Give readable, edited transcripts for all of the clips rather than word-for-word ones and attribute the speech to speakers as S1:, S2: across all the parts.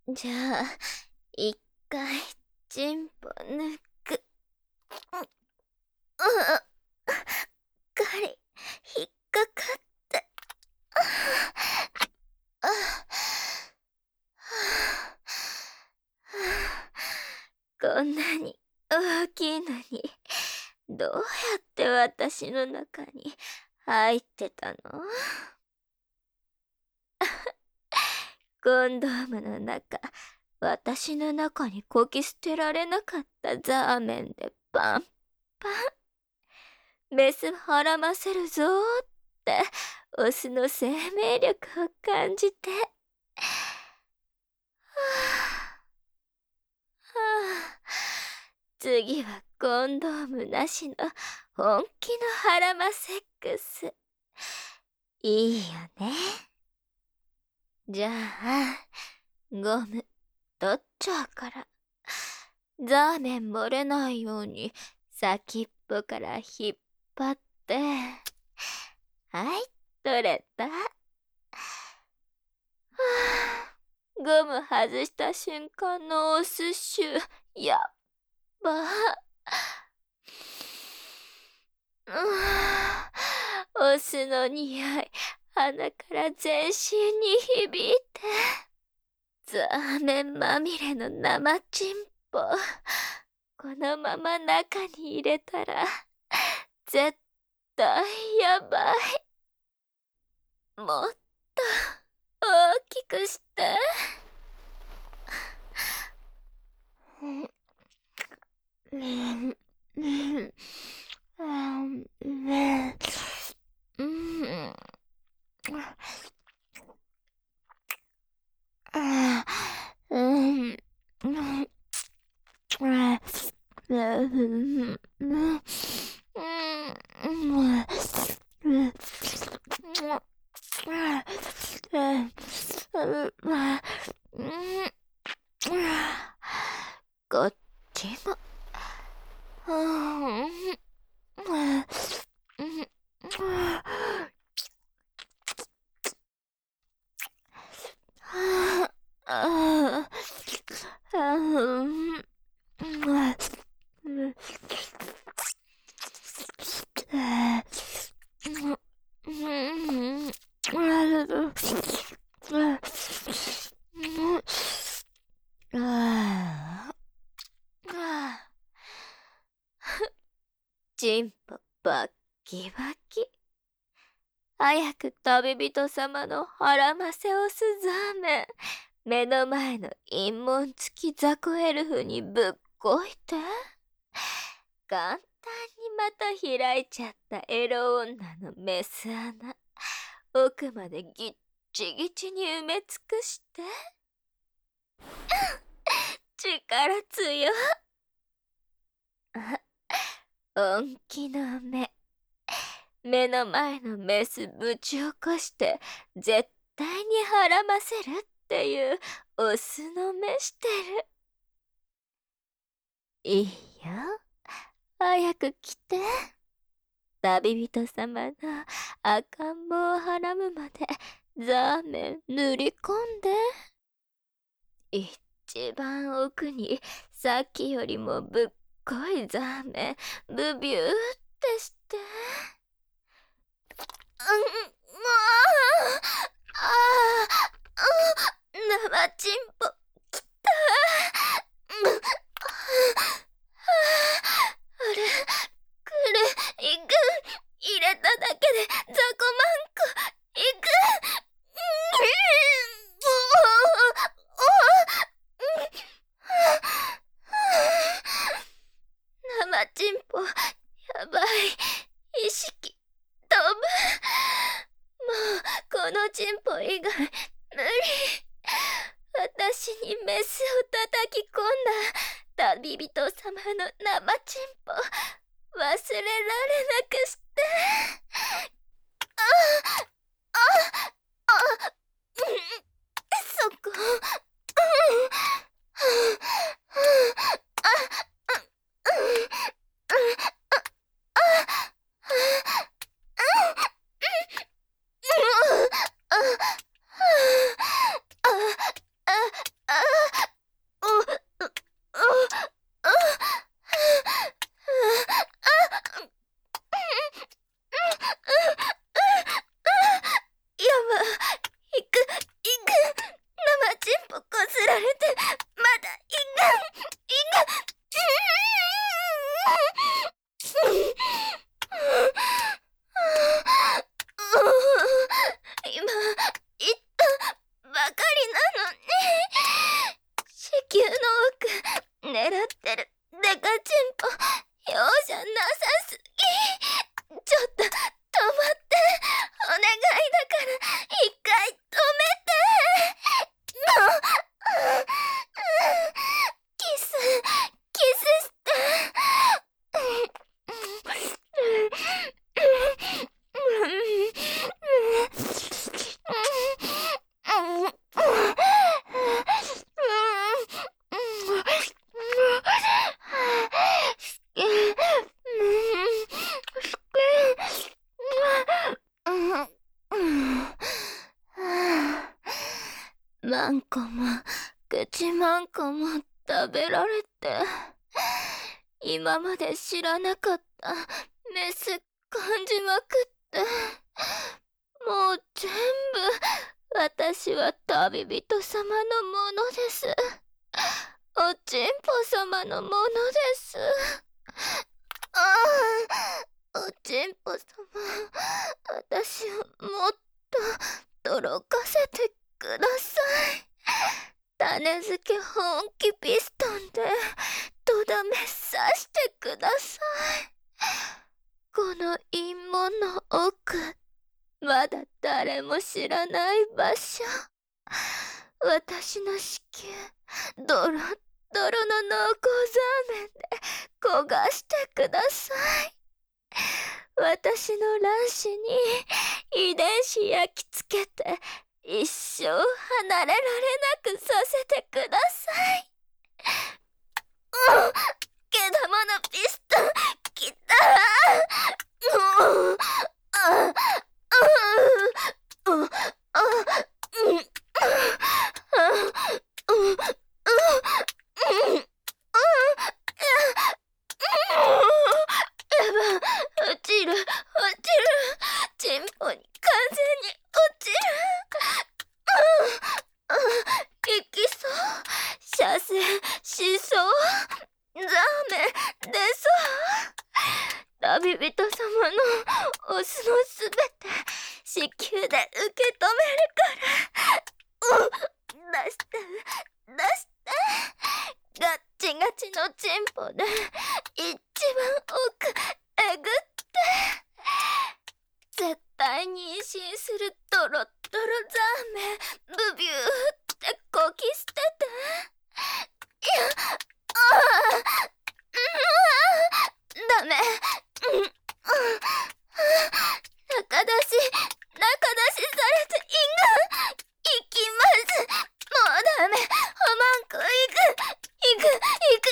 S1: じゃあ、一回、チンポ抜く。針、引っかかって。こんなに大きいのに、どうやって私の中に入ってたの？コンドームの中、私の中にこき捨てられなかったザーメンでパンパン。メスはらませるぞーって、オスの生命力を感じて。はあ、次はコンドームなしの本気のハラマセックス。いいよね。じゃあ、ゴム取っちゃうから。ザーメン漏れないように先っぽから引っ張って。はい、取れた。はあ、ゴム外した瞬間のオス臭、やっば。オスの匂い、鼻から全身に響いて。ザーメンまみれの生チンポ。このまま中に入れたら、絶対やばい。もっと大きくして。こっちも。チンポバッキバキ。早く旅人様の腹ませオスザーメン、目の前の陰門付き雑魚エルフにぶっこいて。簡単にまた開いちゃったエロ女のメス穴、奥までぎっちぎちに埋め尽くして。力強っ。本気の目の前のメスぶち起こして絶対にはらませるっていうオスの目してる。いいよ、早く来て。旅人様の赤ん坊をはらむまでザーメン塗り込んで。一番奥にさっきよりもぶっこいザーメンブビューってして。生チンポきた。あれ、これいく。入れただけで雑魚マンコいく。生チンポやばい。意識飛ぶ。もうこのチンポ以外無理。私にメスを叩き込んだ旅人様の生チンポ忘れられなくして。そこ。 何個も口万個も食べられて、今まで知らなかったメス感じまくって、もう全部私は旅人様のものです。おちんぽ様のものです。おちんぽ様、私をもっととろかせてください。種付け本気ピストンでとどめ刺してください。この陰門の奥、まだ誰も知らない場所、私の子宮、ドロッドロの濃厚ザーメンで焦がしてください。私の卵子に遺伝子焼き付けて一生離れられなくさせてください。毛玉のピストンきた。落ちるチンポに完全に落ちる。行きそう、射精しそう、ザーメン出そう。旅人様のオスのすべて子宮で受け止めるから。出してガッチガチのチンポで一番奥えぐって、絶対妊娠するドロッドロザーメンブビューってこき捨てて。ダメ。中出しされて行きます。もうダメ。おまんこ行く。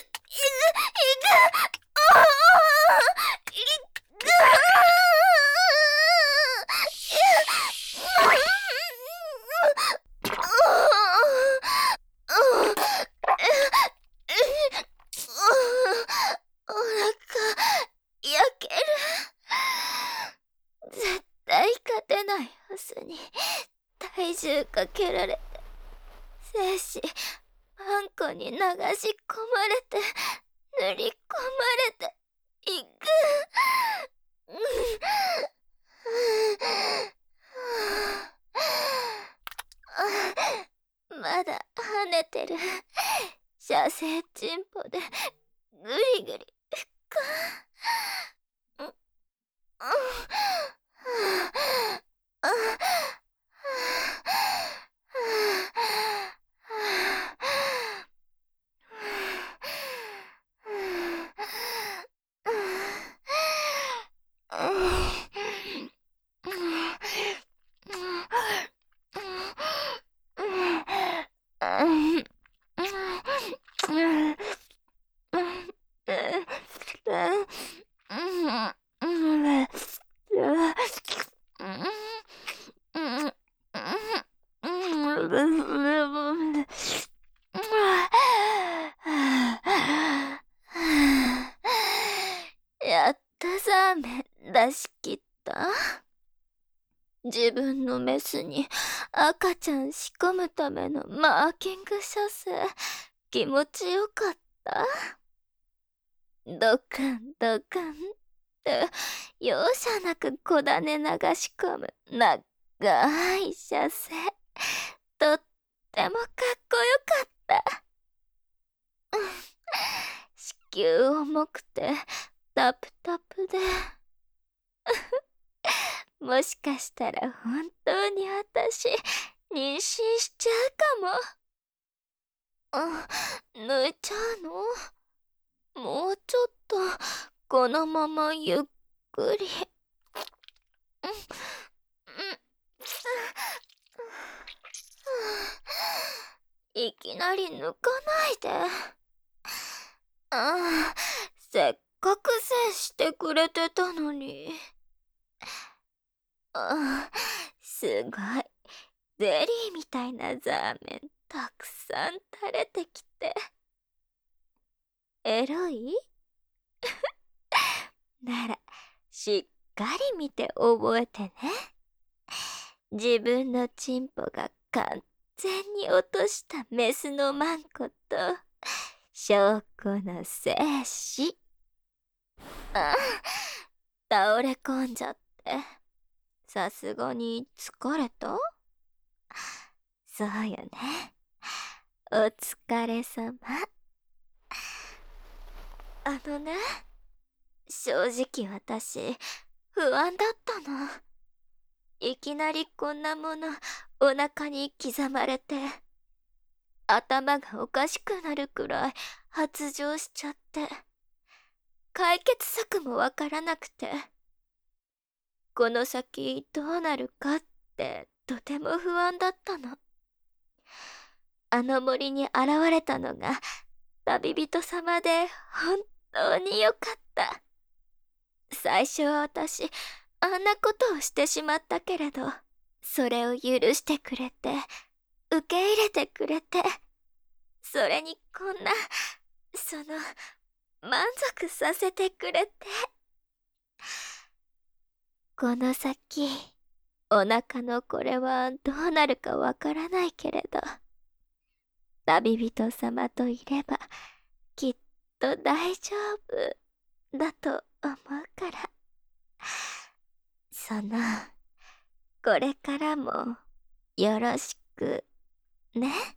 S1: お腹焼ける。絶対勝てないオスに体重かけられて、精子あんこに流し込まれて塗り込まれていく。まだ跳ねてる射精チンポでぐりぐりか。やっとザーメン出し切った。自分のメスに赤ちゃん仕込むためのマーキング射精、気持ちよかった。ドカンドカンって容赦なく小種流し込む長い射精、とってもかっこよかった。子宮重くてタプタプでもしかしたら本当に私妊娠しちゃうかも。抜いちゃうの？もうちょっとこのままゆっくり。いきなり抜かないで。せっかく接してくれてたのに。すごいゼリーみたいなザーメンたくさん垂れてきて。エロいなら、しっかり見て覚えてね。自分のチンポが完全に落としたメスのマンコと、証拠の精子。あ、倒れ込んじゃって。さすがに疲れた？そうよね。お疲れ様。正直私、不安だったの。いきなりこんなものお腹に刻まれて、頭がおかしくなるくらい発情しちゃって、解決策もわからなくて、この先どうなるかってとても不安だったの。あの森に現れたのが旅人様で本当によかった。最初は私、あんなことをしてしまったけれど、それを許してくれて、受け入れてくれて、それにこんな、満足させてくれて。この先、お腹のこれはどうなるかわからないけれど、旅人様といれば、きっと大丈夫だと思うから。これからもよろしくね。